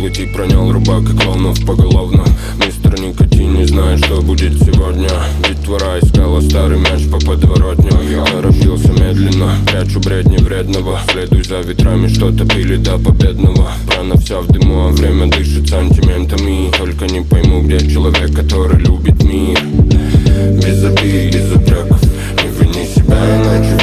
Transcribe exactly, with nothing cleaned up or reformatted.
событий пронял рубак и клоунов поголовно. Мистер Никотин не знает, что будет сегодня. Детвора искала старый мяч по подворотню. Торопился медленно, прячу бредни вредного. Следуй за ветрами, что-то пили до победного. Рана вся в дыму, а время дышит сантиментами. Только не пойму, где человек, который любит мир. Без обид, без упреков, не вини себя, иначе